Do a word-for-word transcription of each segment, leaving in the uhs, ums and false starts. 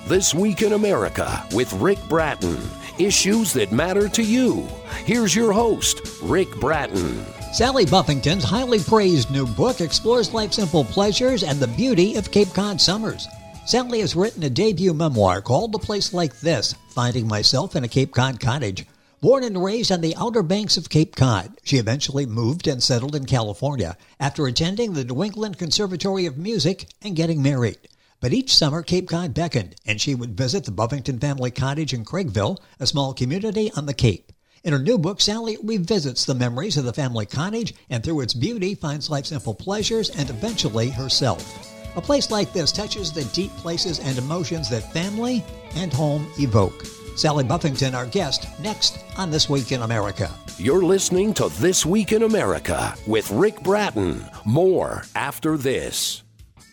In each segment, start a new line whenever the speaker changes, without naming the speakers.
This Week in America with Rick Bratton. Issues that matter to you. Here's your host, Rick Bratton.
Sally Buffington's highly praised new book explores life's simple pleasures and the beauty of Cape Cod summers. Sally has written a debut memoir called A Place Like This, Finding Myself in a Cape Cod Cottage. Born and raised on the Outer Banks of Cape Cod, she eventually moved and settled in California after attending the New England Conservatory of Music and getting married. But each summer, Cape Cod beckoned, and she would visit the Buffington family cottage in Craigville, a small community on the Cape. In her new book, Sally revisits the memories of the family cottage and through its beauty finds life's simple pleasures and eventually herself. A Place Like This touches the deep places and emotions that family and home evoke. Sally Buffington, our guest, next on This Week in America.
You're listening to This Week in America with Rick Bratton. More after this.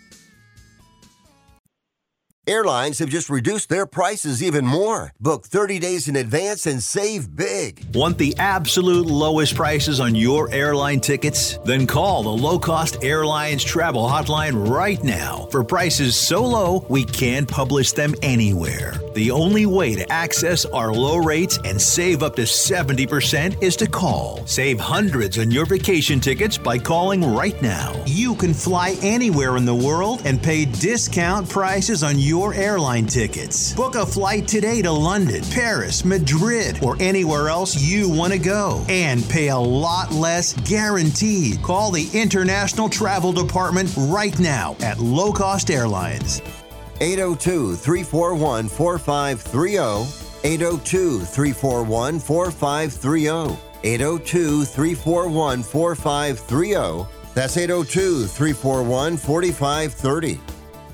Airlines have just reduced their prices even more. Book thirty days in advance and save big.
Want the absolute lowest prices on your airline tickets? Then call the Low Cost Airlines Travel Hotline right now for prices so low we can't publish them anywhere. The only way to access our low rates and save up to seventy percent is to call. Save hundreds on your vacation tickets by calling right now.
You can fly anywhere in the world and pay discount prices on your Your airline tickets. Book a flight today to London, Paris, Madrid, or anywhere else you want to go and pay a lot less guaranteed. Call the International Travel Department right now at Low Cost Airlines.
eight oh two, three four one, four five three oh, eight oh two, three four one, four five three oh, eight oh two, three four one, four five three oh. That's eight oh two, three four one, four five three oh.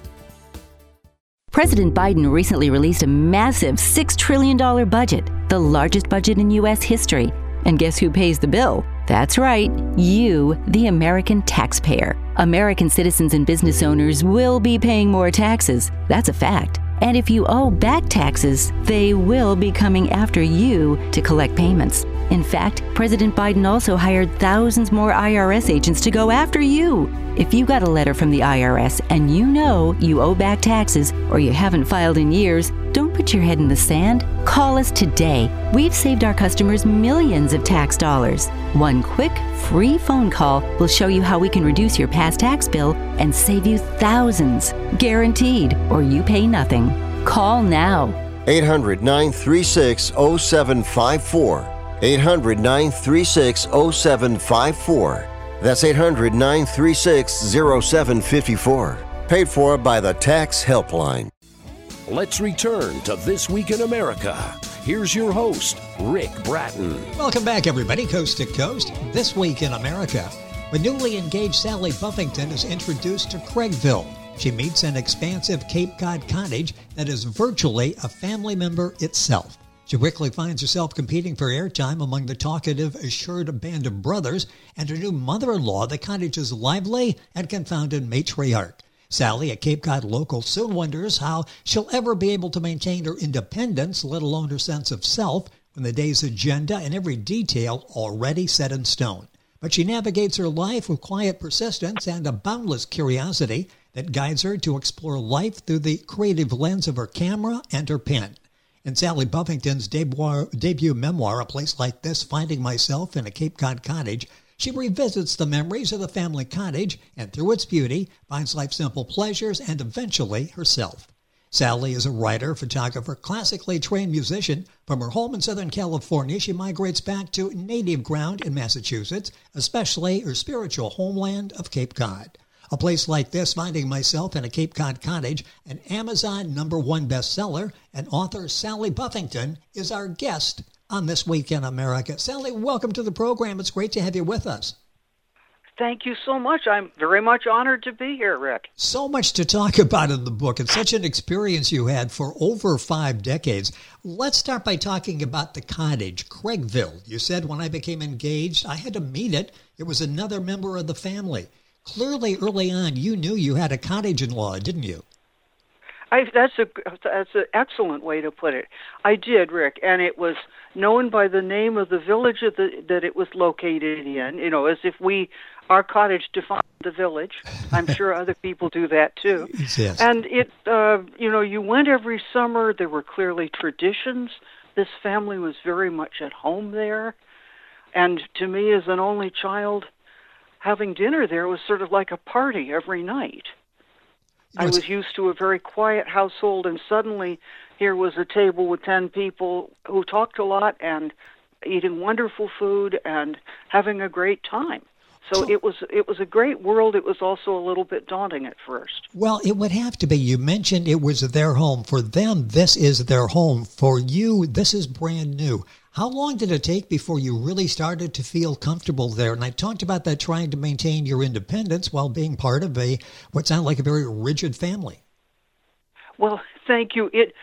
President Biden recently released a massive six trillion dollars budget, the largest budget in U S history. And guess who pays the bill? That's right, you, the American taxpayer. American citizens and business owners will be paying more taxes. That's a fact. And if you owe back taxes, they will be coming after you to collect payments. In fact, President Biden also hired thousands more I R S agents to go after you. If you got a letter from the I R S and you know you owe back taxes or you haven't filed in years, don't put your head in the sand. Call us today. We've saved our customers millions of tax dollars. One quick, free phone call will show you how we can reduce your past tax bill and save you thousands. Guaranteed, or you pay nothing. Call now.
eight hundred, nine three six, oh seven five four. eight hundred, nine three six, oh seven five four. That's eight hundred, nine three six, oh seven five four. Paid for by the Tax Helpline.
Let's return to This Week in America. Here's your host, Rick Bratton.
Welcome back, everybody, coast to coast. This Week in America. The newly engaged Sally Buffington is introduced to Craigville. She meets an expansive Cape Cod cottage that is virtually a family member itself. She quickly finds herself competing for airtime among the talkative, assured band of brothers and her new mother-in-law, the cottage's lively and confounded matriarch. Sally, a Cape Cod local, soon wonders how she'll ever be able to maintain her independence, let alone her sense of self, when the day's agenda and every detail already set in stone. But she navigates her life with quiet persistence and a boundless curiosity that guides her to explore life through the creative lens of her camera and her pen. In Sally Buffington's debut, debut memoir, A Place Like This, Finding Myself in a Cape Cod Cottage, she revisits the memories of the family cottage and through its beauty finds life's simple pleasures and eventually herself. Sally is a writer, photographer, classically trained musician. From her home in Southern California, she migrates back to native ground in Massachusetts, especially her spiritual homeland of Cape Cod. A Place Like This, Finding Myself in a Cape Cod Cottage, an Amazon number one bestseller, and author Sally Buffington is our guest on This Week in America. Sally, welcome to the program. It's great to have you with us.
Thank you so much. I'm very much honored to be here, Rick.
So much to talk about in the book. It's such an experience you had for over five decades. Let's start by talking about the cottage, Craigville. You said when I became engaged, I had to meet it. It was another member of the family. Clearly, early on, you knew you had a cottage-in-law, didn't you?
I, that's a that's an excellent way to put it. I did, Rick, and it was known by the name of the village of the, that it was located in. You know, as if we our cottage defined the village. I'm sure other people do that too.
Yes.
And it, uh, you know, you went every summer. There were clearly traditions. This family was very much at home there. And to me, as an only child, having dinner there was sort of like a party every night. I was used to a very quiet household, and suddenly here was a table with ten people who talked a lot and eating wonderful food and having a great time. So, so it was it was a great world. It was also a little bit daunting at first.
Well, it would have to be. You mentioned it was their home. For them, this is their home. For you, this is brand new. How long did it take before you really started to feel comfortable there? And I talked about that, trying to maintain your independence while being part of a what sounded like a very rigid family.
Well, thank you. It,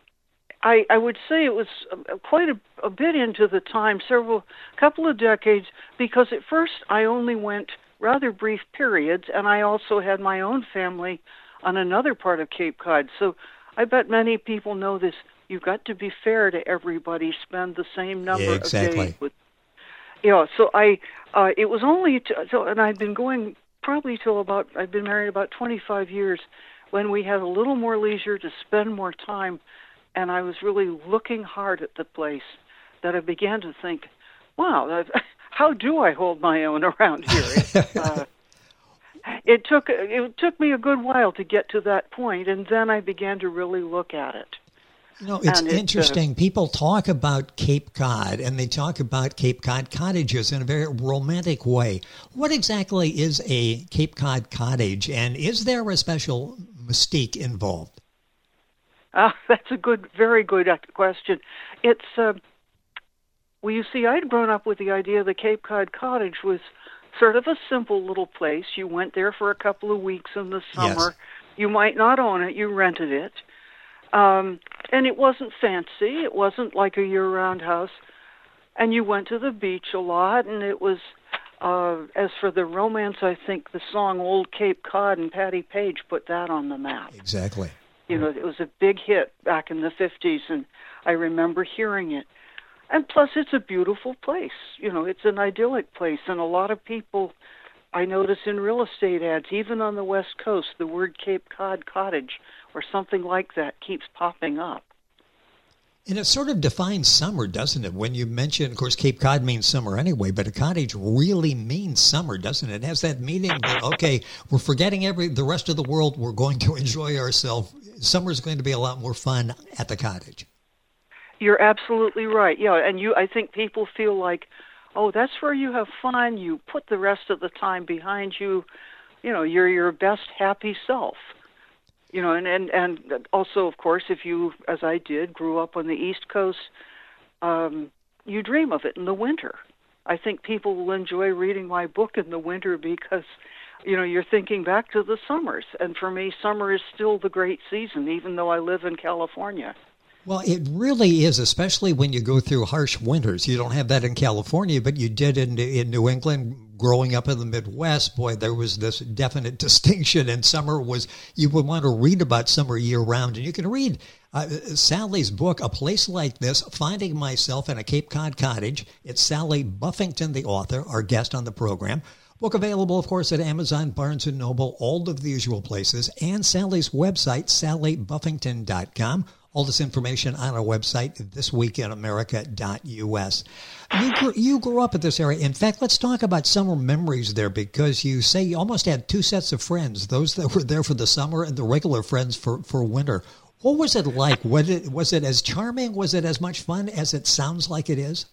I, I would say it was quite a, a bit into the time, several, couple of decades, because at first I only went rather brief periods, and I also had my own family on another part of Cape Cod. So I bet many people know this. You've got to be fair to everybody, spend the same number
yeah, exactly.
of days with. You know, so I, uh, it was only, to, so, and I've been going probably till about, I've been married about twenty-five years, when we had a little more leisure to spend more time, and I was really looking hard at the place, that I began to think, wow, how do I hold my own around here? uh, it took it took me a good while to get to that point, and then I began to really look at it.
You know, it's
and
interesting.
It, uh,
People talk about Cape Cod, and they talk about Cape Cod cottages in a very romantic way. What exactly is a Cape Cod cottage, and is there a special mystique involved?
Uh, that's a good, very good question. It's, uh, well, you see, I'd grown up with the idea the Cape Cod cottage was sort of a simple little place. You went there for a couple of weeks in the summer. Yes. You might not own it. You rented it. Um, and it wasn't fancy. It wasn't like a year-round house. And you went to the beach a lot, and it was, uh, as for the romance, I think the song Old Cape Cod and Patti Page put that on the map.
Exactly.
You know, it was a big hit back in the fifties, and I remember hearing it. And plus, it's a beautiful place. You know, it's an idyllic place, and a lot of people, I notice in real estate ads, even on the West Coast, the word Cape Cod cottage or something like that keeps popping up.
And it sort of defines summer, doesn't it? When you mention, of course, Cape Cod means summer anyway, but a cottage really means summer, doesn't it? It has that meaning that, okay, we're forgetting every the rest of the world. We're going to enjoy ourselves. Summer's going to be a lot more fun at the cottage.
You're absolutely right. Yeah, and you, I think people feel like, oh, that's where you have fun. You put the rest of the time behind you. You know, you're your best happy self. You know, and, and, and also, of course, if you, as I did, grew up on the East Coast, um, you dream of it in the winter. I think people will enjoy reading my book in the winter because, you know, you're thinking back to the summers. And for me, summer is still the great season, even though I live in California.
Well, it really is, especially when you go through harsh winters. You don't have that in California, but you did in, in New England. Growing up in the Midwest, boy, there was this definite distinction, and summer was, you would want to read about summer year-round. And you can read uh, Sally's book, A Place Like This, Finding Myself in a Cape Cod Cottage. It's Sally Buffington, the author, our guest on the program. Book available, of course, at Amazon, Barnes and Noble, all of the usual places, and Sally's website, sally buffington dot com. All this information on our website, this week in america dot u s. You grew, you grew up in this area. In fact, let's talk about summer memories there, because you say you almost had two sets of friends, those that were there for the summer and the regular friends for, for winter. What was it like? Was it, was it as charming? Was it as much fun as it sounds like it is?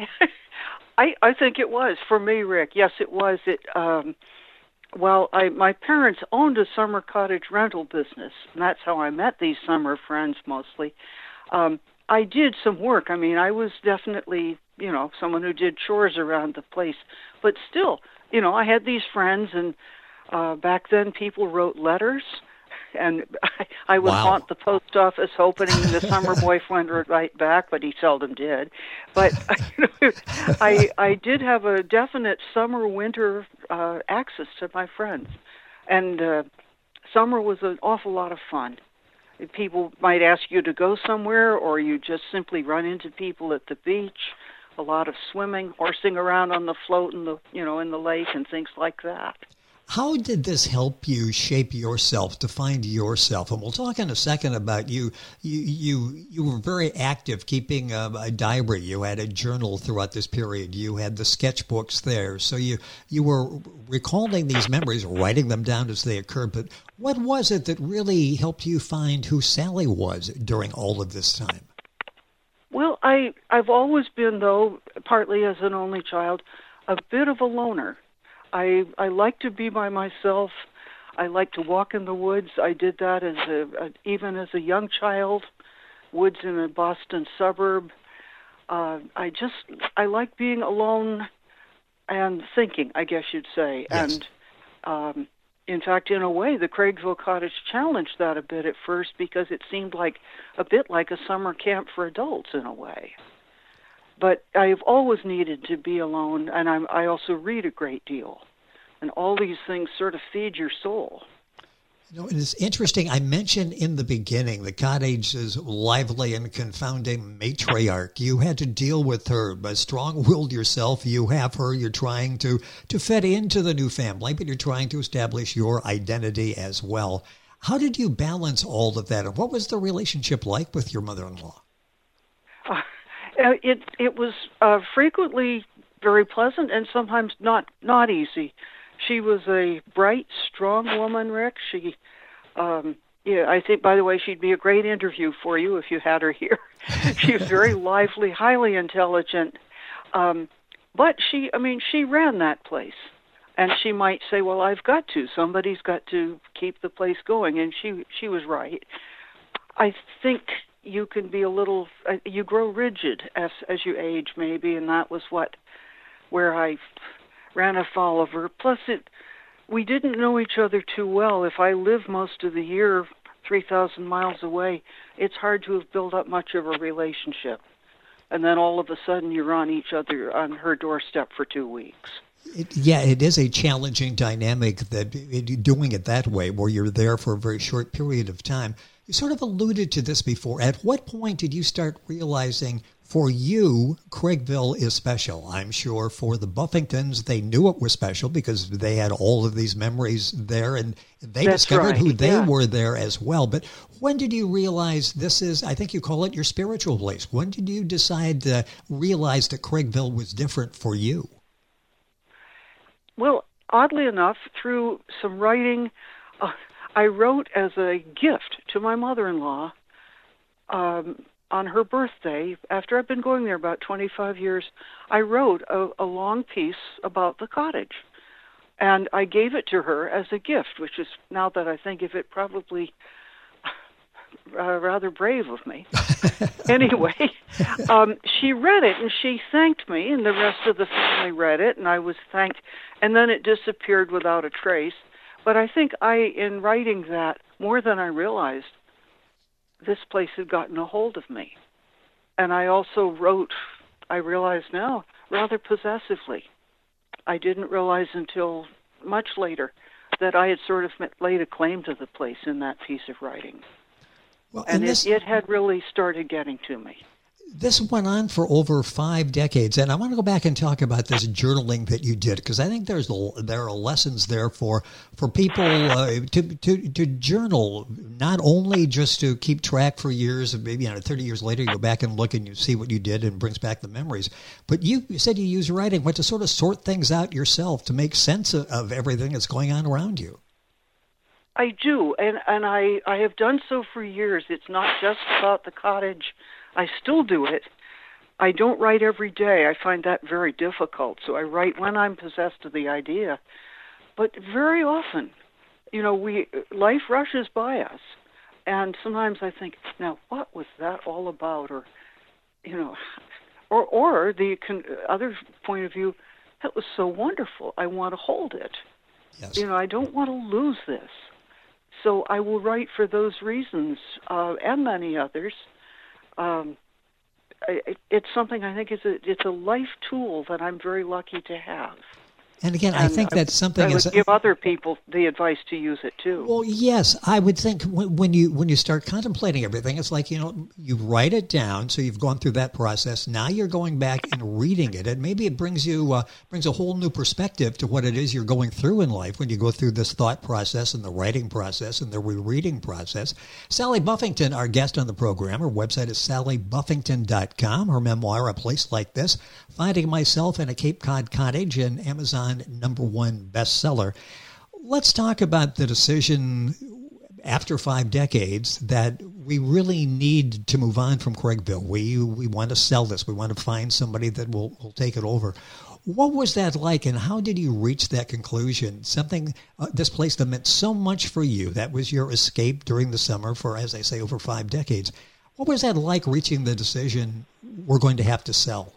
I, I think it was. For me, Rick, yes, it was. It. Um, well, I, my parents owned a summer cottage rental business, and that's how I met these summer friends mostly. Um, I did some work. I mean, I was definitely, you know, someone who did chores around the place. But still, you know, I had these friends, and uh, back then people wrote letters, and I, I would
wow.
haunt the post office hoping the summer boyfriend would write back, but he seldom did. But you know, I I did have a definite summer-winter uh, access to my friends, and uh, summer was an awful lot of fun. People might ask you to go somewhere, or you just simply run into people at the beach, a lot of swimming, horsing around on the float in the, you know, in the lake and things like that.
How did this help you shape yourself, to find yourself? And we'll talk in a second about you. You you, you were very active, keeping a, a diary. You had a journal throughout this period. You had the sketchbooks there. So you, you were recalling these memories, writing them down as they occurred. But what was it that really helped you find who Sally was during all of this time?
Well, I, I've always been, though, partly as an only child, a bit of a loner. I I like to be by myself. I like to walk in the woods. I did that as a, a even as a young child, woods in a Boston suburb. Uh, I just I like being alone and thinking, I guess you'd say.
Yes.
And um, in fact, in a way, the Craigville Cottage challenged that a bit at first, because it seemed like a bit like a summer camp for adults in a way. But I've always needed to be alone, and I'm, I also read a great deal. And all these things sort of feed your soul.
You know, it's interesting. I mentioned in the beginning the cottage's lively and confounding matriarch. You had to deal with her, but strong-willed yourself. You have her. You're trying to, to fit into the new family, but you're trying to establish your identity as well. How did you balance all of that? And what was the relationship like with your mother-in-law?
Uh, It it was uh, frequently very pleasant and sometimes not not easy. She was a bright, strong woman, Rick. She, um, yeah, I think, by the way, she'd be a great interview for you if you had her here. She was very lively, highly intelligent, um, but she, I mean, she ran that place. And she might say, well, I've got to. Somebody's got to keep the place going, and she she was right. I think you can be a little, uh, you grow rigid as as you age, maybe, and that was what, where I ran afoul of her. Plus, it, we didn't know each other too well. If I live most of the year three thousand miles away, it's hard to have built up much of a relationship. And then all of a sudden, you're on each other, on her doorstep for two weeks.
It, yeah, it is a challenging dynamic that it, doing it that way, where you're there for a very short period of time. You sort of alluded to this before. At what point did you start realizing, for you, Craigville is special? I'm sure for the Buffingtons, they knew it was special because they had all of these memories there, and they
That's
discovered
right.
who they
yeah.
were there as well. But when did you realize this is, I think you call it your spiritual place? When did you decide to realize that Craigville was different for you?
Well, oddly enough, through some writing, uh, I wrote as a gift to my mother-in-law um, on her birthday. After I've been going there about twenty-five years, I wrote a, a long piece about the cottage. And I gave it to her as a gift, which is, now that I think of it, probably uh, rather brave of me. Anyway, um, she read it, and she thanked me, and the rest of the family read it, and I was thanked. And then it disappeared without a trace. But I think I, in writing that, more than I realized, this place had gotten a hold of me. And I also wrote, I realize now, rather possessively. I didn't realize until much later that I had sort of laid a claim to the place in that piece of writing.
Well,
and
this,
it, it had really started getting to me.
This went on for over five decades, and I want to go back and talk about this journaling that you did, because I think there's there are lessons there for for people uh, to, to to journal, not only just to keep track for years, maybe you know, thirty years later you go back and look and you see what you did and it brings back the memories, but you said you use writing, what, to sort of sort things out yourself, to make sense of, of everything that's going on around you.
I do, and, and I, I have done so for years. It's not just about the cottage. I still do it. I don't write every day. I find that very difficult. So I write when I'm possessed of the idea. But very often, you know, we life rushes by us. And sometimes I think, now, what was that all about? Or, you know, or, or the con- other point of view, that was so wonderful. I want to hold it.
Yes.
You know, I don't want to lose this. So I will write for those reasons, uh, and many others. Um, it, it's something I think is a, it's a life tool that I'm very lucky to have.
And again,
and
I think that's something.
I would
is,
give other people the advice to use it too.
Well, yes, I would think when, when you when you start contemplating everything, it's like, you know, you write it down. So you've gone through that process. Now you're going back and reading it, and maybe it brings you uh, brings a whole new perspective to what it is you're going through in life when you go through this thought process and the writing process and the rereading process. Sally Buffington, our guest on the program, her website is sally buffington dot com. Her memoir, A Place Like This, Finding Myself in a Cape Cod Cottage, and Amazon number one bestseller. Let's talk about the decision after five decades that we really need to move on from Craigville. We we want to sell this. We want to find somebody that will, will take it over. What was that like, and how did you reach that conclusion? Something, uh, this place that meant so much for you, that was your escape during the summer for, as I say, over five decades. What was that like, reaching the decision, we're going to have to sell?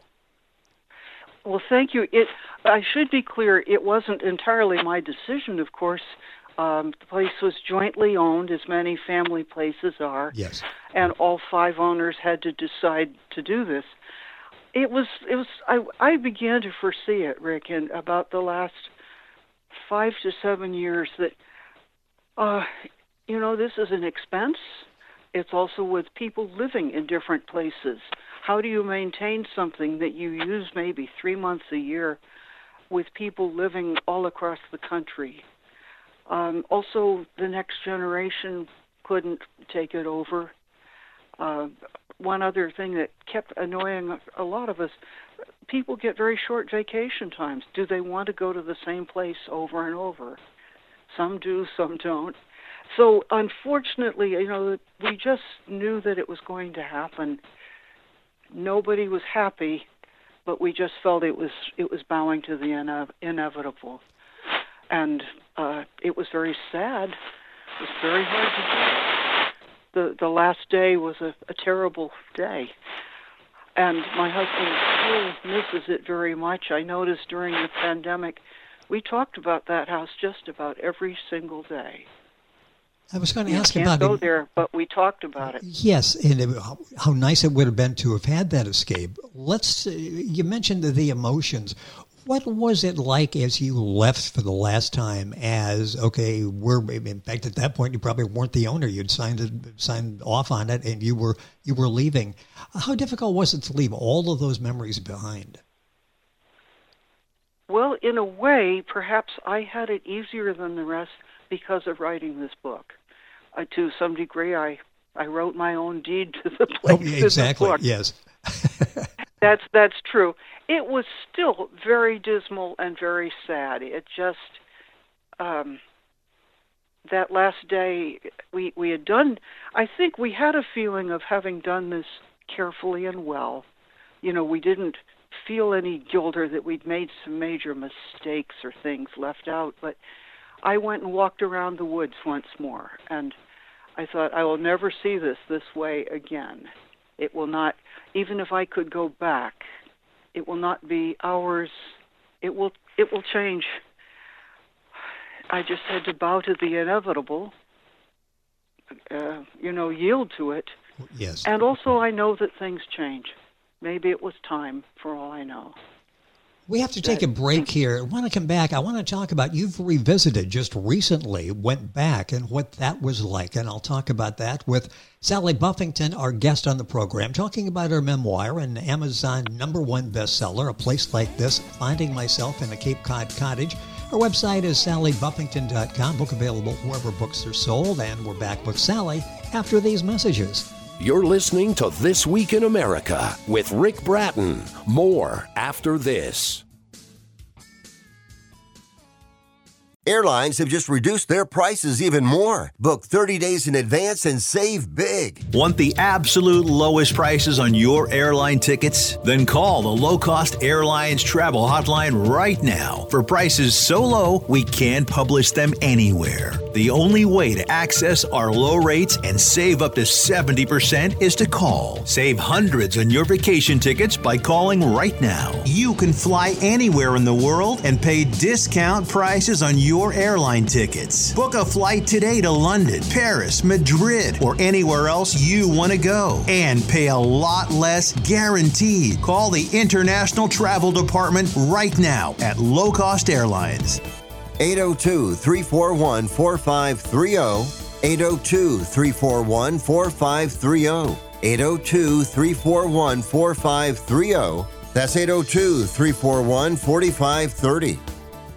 Well, thank you. It, I should be clear, it wasn't entirely my decision, of course. Um, the place was jointly owned, as many family places are.
Yes.
And all five owners had to decide to do this. It was, it was. I, I began to foresee it, Rick, in about the last five to seven years that, uh, you know, this is an expense. It's also with people living in different places. How do you maintain something that you use maybe three months a year with people living all across the country? Um, also, the next generation couldn't take it over. Uh, one other thing that kept annoying a lot of us, people get very short vacation times. Do they want to go to the same place over and over? Some do, some don't. So unfortunately, you know, we just knew that it was going to happen. Nobody was happy, but we just felt it was it was bowing to the ine- inevitable. And uh, it was very sad. It was very hard to do. The, the last day was a, a terrible day. And my husband still misses it very much. I noticed during the pandemic, we talked about that house just about every single day.
I was going to
you
ask
can't
about
go
it.
there, but we talked about it.
Yes, and it, how nice it would have been to have had that escape. Let's. Uh, you mentioned the, the emotions. What was it like as you left for the last time? As okay, we're in fact at that point you probably weren't the owner. You'd signed it, signed off on it, and you were you were leaving. How difficult was it to leave all of those memories behind?
Well, in a way, perhaps I had it easier than the rest because of writing this book. Uh, to some degree, I, I wrote my own deed to the place.
Oh, yeah, exactly.
In the book.
Yes,
that's that's true. It was still very dismal and very sad. It just um, that last day we we had done. I think we had a feeling of having done this carefully and well. You know, we didn't feel any guilt or that we'd made some major mistakes or things left out, but I went and walked around the woods once more, and I thought, I will never see this this way again. It will not, even if I could go back, it will not be ours. It will, it will change. I just had to bow to the inevitable, uh, you know, yield to it.
yes.
And also I know that things change. Maybe it was time, for all I know.
We have to take a break here. I want to come back. I want to talk about, you've revisited just recently, went back, and what that was like. And I'll talk about that with Sally Buffington, our guest on the program, talking about her memoir, an Amazon number one bestseller, A Place Like This, Finding Myself in a Cape Cod Cottage. Her website is sally buffington dot com. Book available wherever books are sold. And we're back with Sally after these messages.
You're listening to This Week in America with Rick Bratton. More after this.
Airlines have just reduced their prices even more. Book thirty days in advance and save big.
Want the absolute lowest prices on your airline tickets? Then call the Low Cost Airlines Travel Hotline right now for prices so low we can't publish them anywhere. The only way to access our low rates and save up to seventy percent is to call. Save hundreds on your vacation tickets by calling right now.
You can fly anywhere in the world and pay discount prices on your airline tickets. Book a flight today to London, Paris, Madrid, or anywhere else you want to go and pay a lot less guaranteed. Call the International Travel Department right now at Low Cost Airlines.
eight oh two, three four one, four five three oh, eight oh two, three four one, four five three oh, eight oh two, three four one, four five three oh. That's eight oh two, three four one, four five three oh.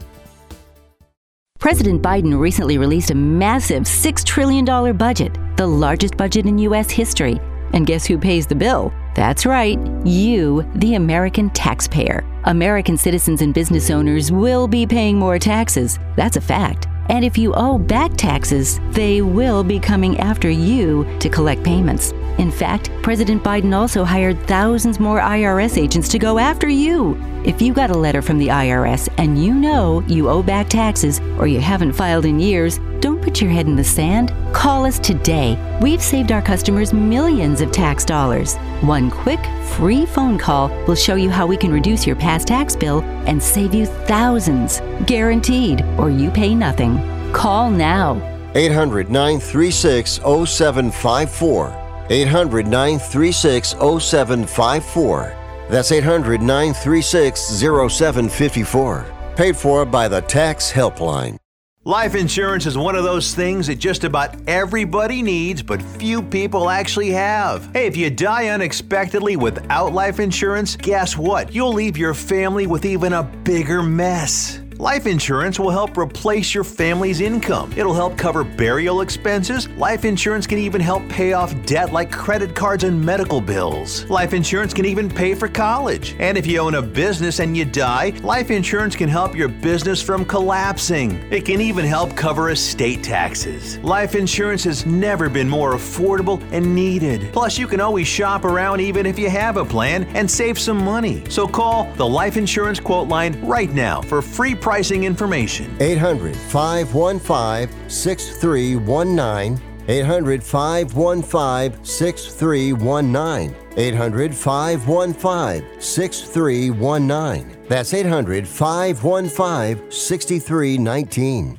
President Biden recently released a massive six trillion dollars budget, the largest budget in U S history. And guess who pays the bill? That's right, you, the American taxpayer. American citizens and business owners will be paying more taxes. That's a fact. And if you owe back taxes, they will be coming after you to collect payments. In fact, President Biden also hired thousands more I R S agents to go after you. If you got a letter from the I R S and you know you owe back taxes or you haven't filed in years, don't put your head in the sand. Call us today. We've saved our customers millions of tax dollars. One quick, free phone call will show you how we can reduce your past tax bill and save you thousands. Guaranteed, or you pay nothing. Call now.
eight hundred, nine three six, oh seven five four. eight hundred, nine three six, oh seven five four. That's eight hundred, nine three six, oh seven five four. Paid for by the Tax Helpline.
Life insurance is one of those things that just about everybody needs, but few people actually have. Hey, if you die unexpectedly without life insurance, guess what? You'll leave your family with even a bigger mess. Life insurance will help replace your family's income. It'll help cover burial expenses. Life insurance can even help pay off debt like credit cards and medical bills. Life insurance can even pay for college. And if you own a business and you die, life insurance can help your business from collapsing. It can even help cover estate taxes. Life insurance has never been more affordable and needed. Plus, you can always shop around even if you have a plan and save some money. So call the Life Insurance Quote Line right now for free pricing information.
eight hundred, five one five, six three one nine. eight hundred, five one five, six three one nine. eight hundred, five one five, six three one nine. That's eight hundred, five one five, six three one nine.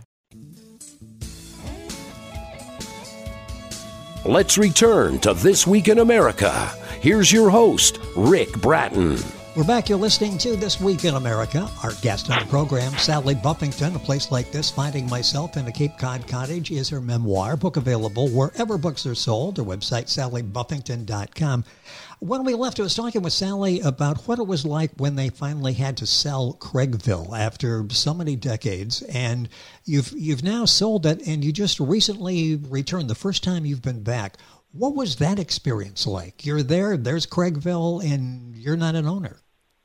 Let's return to This Week in America. Here's your host, Rick Bratton.
We're back. You're listening to This Week in America. Our guest on the program, Sally Buffington. A Place Like This, Finding Myself in a Cape Cod Cottage, is her memoir. Book available wherever books are sold. Her website, sally buffington dot com. When we left, I was talking with Sally about what it was like when they finally had to sell Craigville after so many decades. And you've you've now sold it, and you just recently returned, the first time you've been back. What was that experience like? You're there, there's Craigville, and you're not an owner.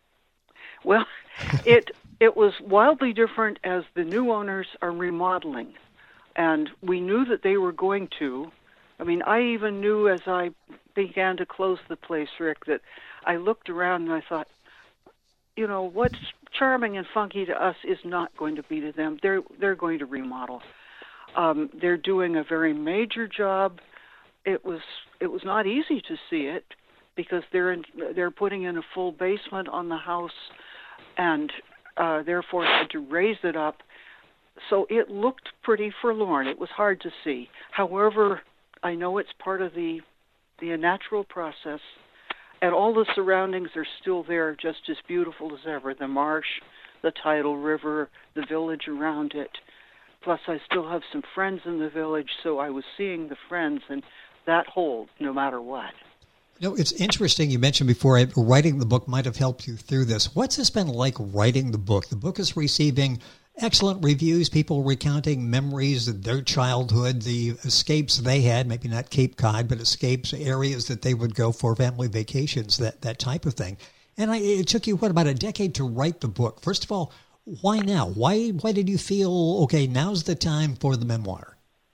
Well, it it was wildly different as the new owners are remodeling. And we knew that they were going to. I mean, I even knew as I began to close the place, Rick, that I looked around and I thought, you know, what's charming and funky to us is not going to be to them. They're they're going to remodel. Um, they're doing a very major job. It was it was not easy to see it because they're in, they're putting in a full basement on the house, and uh, therefore had to raise it up. So it looked pretty forlorn. It was hard to see. However, I know it's part of the the natural process, and all the surroundings are still there, just as beautiful as ever. The marsh, the tidal river, the village around it. Plus, I still have some friends in the village, so I was seeing the friends, and that holds no matter what.
You know, it's interesting. You mentioned before writing the book might have helped you through this. What's this been like writing the book? The book is receiving excellent reviews, people recounting memories of their childhood, the escapes they had, maybe not Cape Cod, but escapes, areas that they would go for family vacations, that, that type of thing. And I, it took you, what, about a decade to write the book. First of all, why now? Why why did you feel, okay, now's the time for the memoir?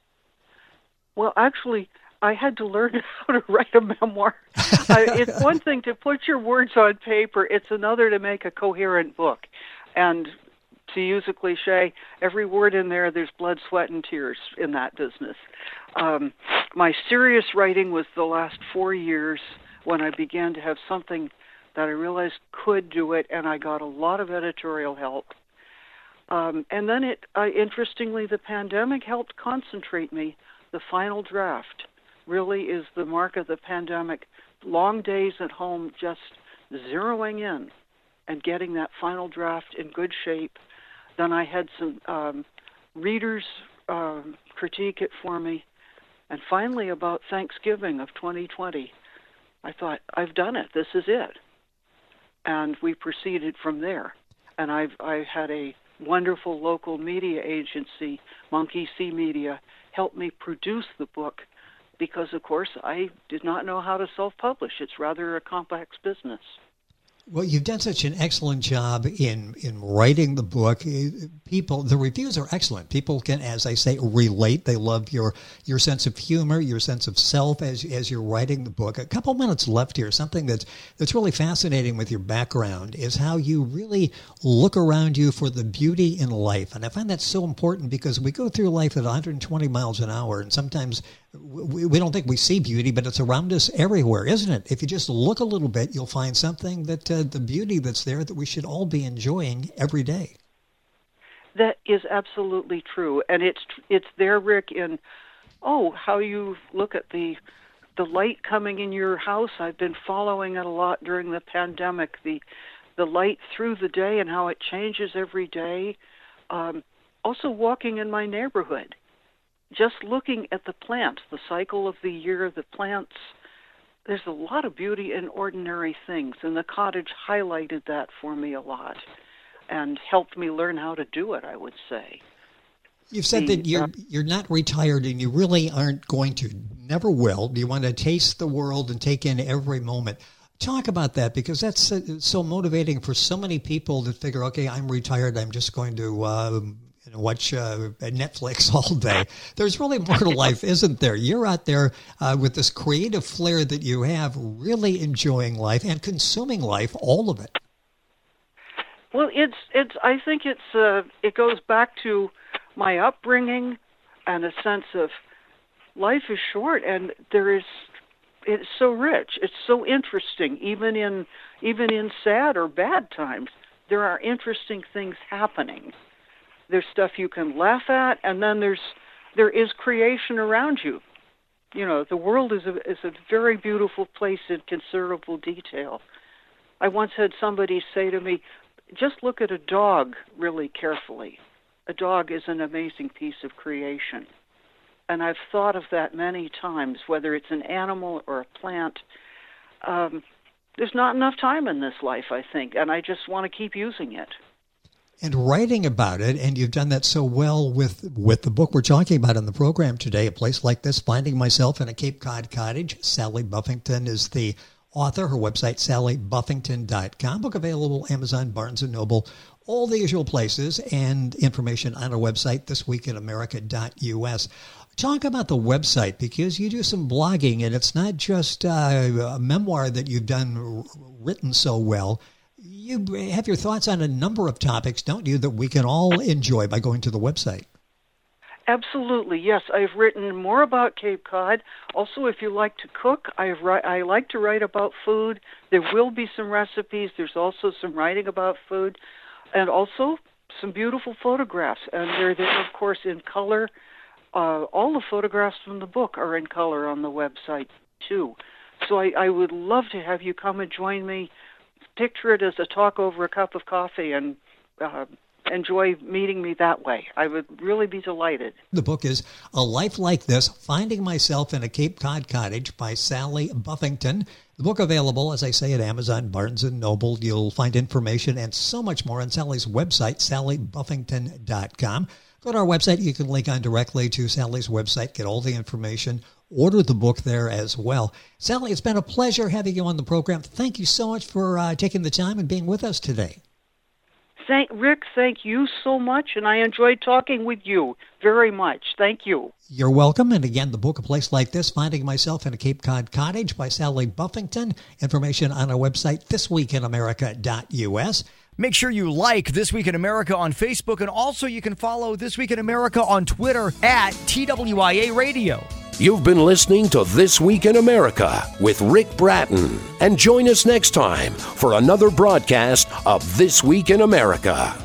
Well, actually, I had to learn how to write a memoir. uh, it's one thing to put your words on paper. It's another to make a coherent book. And to use a cliche, every word in there, there's blood, sweat, and tears in that business. Um, my serious writing was the last four years when I began to have something that I realized could do it, and I got a lot of editorial help. Um, and then, it, uh, interestingly, the pandemic helped concentrate me. The final draft really is the mark of the pandemic. Long days at home, just zeroing in and getting that final draft in good shape. Then I had some um, readers um, critique it for me. And finally, about Thanksgiving of twenty twenty, I thought, I've done it. This is it. And we proceeded from there. And I've I had a wonderful local media agency, Monkey See Media, help me produce the book because, of course, I did not know how to self-publish. It's rather a complex business.
Well, you've done such an excellent job in, in writing the book. People, the reviews are excellent. People can, as I say, relate. They love your your sense of humor, your sense of self as as you're writing the book. A couple minutes left here. Something that's that's really fascinating with your background is how you really look around you for the beauty in life. And I find that so important because we go through life at one hundred twenty miles an hour, and sometimes we, we don't think we see beauty, but it's around us everywhere, isn't it? If you just look a little bit, you'll find something that uh, the beauty that's there that we should all be enjoying every day.
That is absolutely true, and it's it's there, Rick, in oh how you look at the the light coming in your house. I've been following it a lot during the pandemic. The the light through the day and how it changes every day. Um, also, walking in my neighborhood, just looking at the plants, the cycle of the year, the plants. There's a lot of beauty in ordinary things, and the cottage highlighted that for me a lot and helped me learn how to do it, I would say.
You've said the, that you're, uh, you're not retired and you really aren't going to, never will. You want to taste the world and take in every moment. Talk about that, because that's so motivating for so many people that figure, okay, I'm retired, I'm just going to uh, you know, watch uh, Netflix all day. There's really more to life, isn't there? You're out there uh, with this creative flair that you have, really enjoying life and consuming life, all of it.
Well, it's it's. I think it's uh, it goes back to my upbringing and a sense of life is short, and there is. It's so rich. It's so interesting, even in even in sad or bad times. There are interesting things happening. There's stuff you can laugh at, and then there's there is creation around you. You know, the world is a is a very beautiful place in considerable detail. I once had somebody say to me, just look at a dog really carefully. A dog is an amazing piece of creation. And I've thought of that many times, whether it's an animal or a plant. Um, there's not enough time in this life, I think, and I just want to keep using it.
And writing about it, and you've done that so well with with the book we're talking about in the program today, A Place Like This, Finding Myself in a Cape Cod Cottage. Sally Buffington is the author. Her website, sally buffington dot com. Book available Amazon, Barnes and Noble, all the usual places, and information on our website, this week in america dot u s. Talk about the website, because you do some blogging, and it's not just uh, a memoir that you've done written so well. You have your thoughts on a number of topics, don't you, that we can all enjoy by going to the website?
Absolutely, yes. I've written more about Cape Cod. Also, if you like to cook, I've, I like to write about food. There will be some recipes. There's also some writing about food, and also some beautiful photographs. And they're there, of course, in color. Uh, all the photographs from the book are in color on the website, too. So I, I would love to have you come and join me. Picture it as a talk over a cup of coffee and uh, enjoy meeting me that way. I would really be delighted.
The book is A Life Like This, Finding Myself in a Cape Cod Cottage by Sally Buffington. The book available, as I say, at Amazon, Barnes and Noble. You'll find information and so much more on Sally's website, sally buffington dot com. Go to our website. You can link on directly to Sally's website, get all the information, order the book there as well. Sally, it's been a pleasure having you on the program. Thank you so much for uh, taking the time and being with us today.
Thank Rick, thank you so much, and I enjoyed talking with you very much. Thank you.
You're welcome. And again, the book, A Place Like This, Finding Myself in a Cape Cod Cottage by Sally Buffington. Information on our website, this week in america dot u s.
Make sure you like This Week in America on Facebook, and also you can follow This Week in America on Twitter at T W I A Radio.
You've been listening to This Week in America with Rick Bratton. And join us next time for another broadcast of This Week in America.